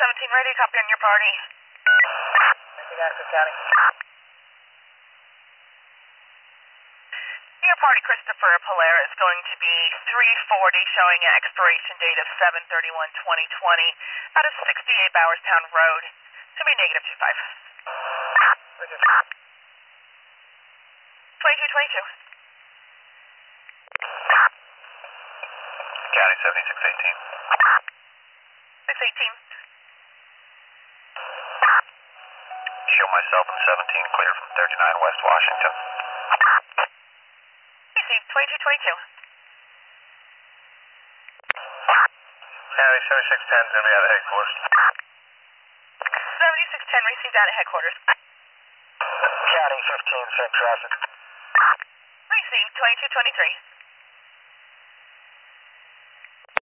17, ready to copy on your party. County. Your party, Christopher Polera, is going to be 340, showing an expiration date of 7/31/2020, out of 68 Bowerstown Road. It's going to be negative 25. 2222. County 7618. 618. Show myself in 17, clear from 39 West Washington. Received 2222. County 7610 is going to be out of headquarters. 7610, received out at headquarters. County 15, send traffic. Received 2223.